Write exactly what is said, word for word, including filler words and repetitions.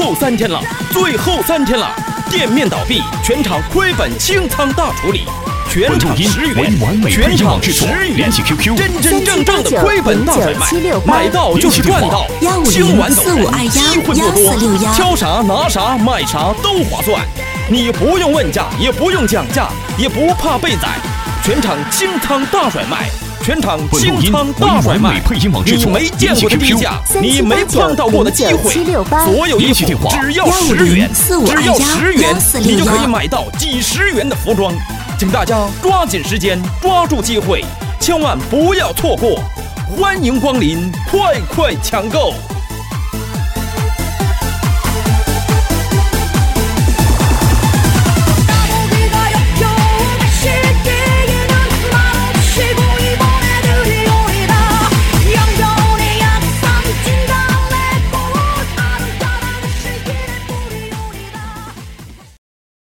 后三天了，最后三天了，店面倒闭，全场亏本清仓大处理，全场十元，全场十元，真真正正的亏本大甩卖，买到就是赚到，清完走人，机会不多，挑啥拿啥买啥都划算，你不用问价，也不用讲价，也不怕被宰，全场清仓大甩卖。全场清仓大甩卖，你没见过的低价，你没碰到过的机会，所有衣服只要十元，只要十元，你就可以买到几十元的服装，请大家抓紧时间，抓住机会，千万不要错过，欢迎光临，快快抢购！